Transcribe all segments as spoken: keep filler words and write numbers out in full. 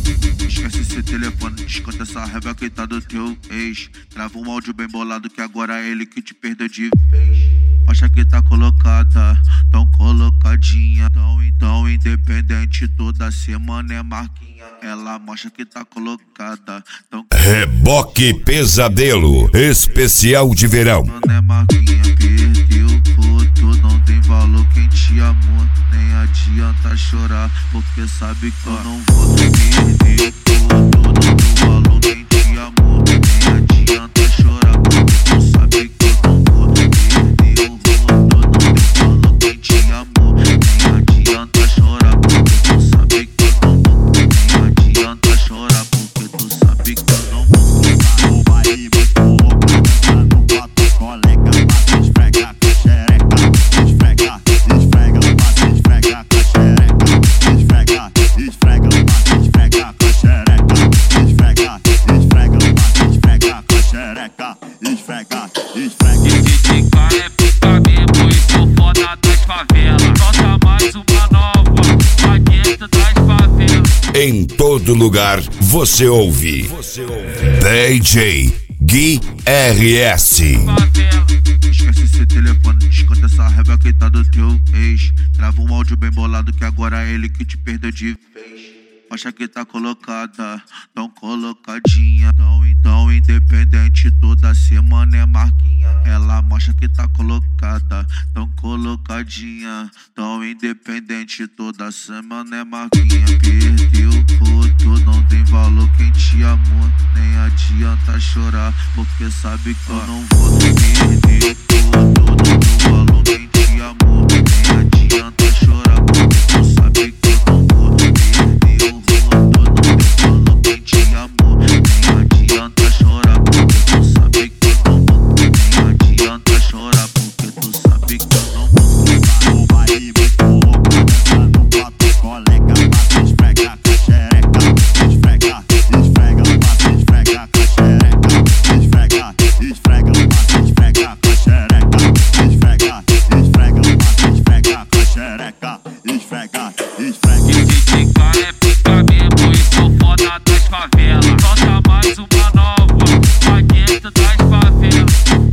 Esquece esse telefone, desconta essa raiva que tá do teu ex. Grava um áudio bem bolado que agora é ele que te perdeu de vez. Acha que tá colocada, tão colocadinha, tão então independente, toda semana é marquinha. Ela mostra que tá colocada, tão Reboque Pesadelo, especial de verão. Mano é marquinha, perdeu foto, não tem valor quem te amou. Nem adianta chorar, porque sabe que eu não vou perder foto, não tem valor quem te amou. Nem adianta chorar, porque tu sabe que eu não vou perder o voto, não tem valor quem te amou. Nem adianta chorar, porque tu sabe que eu não vou. Nem adianta chorar, porque tu sabe que eu não vou. No baile muito louco, no quatro colega, passa esfrega com xereca, esfrega, esfrega, passa esfrega com xereca, esfrega, esfrega, passa esfrega com xereca, esfrega, esfrega, passa esfrega com xereca, esfrega, esfrega. Esse cara é pica mesmo e sou foda das favelas. Solta mais uma nova, pra dentro das favelas. Em todo lugar você ouve, você ouve. D J Gui R S. Esquece esse telefone, desconta essa raiva que tá do teu ex. Grava um áudio bem bolado que agora é ele que te perdeu de vez. Acha que tá colocada, tão colocadinha, tão então independente, toda semana é marquinha. Ela mostra que tá colocada, tão colocadinha, tão independente, toda semana é marquinha. Perdeu foto, não tem valor quem te amou. Nem adianta chorar, porque sabe que eu não vou perder foto, não tem valor quem te amou. Nem adianta chorar, porque tu sabe que eu não vou perder o voto, não tem valor quem te amou. Nem adianta chorar, porque tu sabe que eu não vou. Nem adianta chorar, porque tu sabe que eu não vou. No baile muito louco, no quatro colega, passa esfrega com xereca, esfrega, esfrega, passa esfrega com xereca, esfrega, esfrega, passa esfrega com xereca, esfrega, esfrega, passa esfrega com xereca, esfrega, esfrega. Esse cara é pica mesmo e sou foda das favelas. Solta mais uma nova, pra dentro das favelas.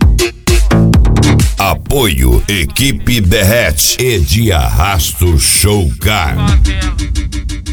Apoio Equipe Derrete e de Arrasto Show Car. Favela.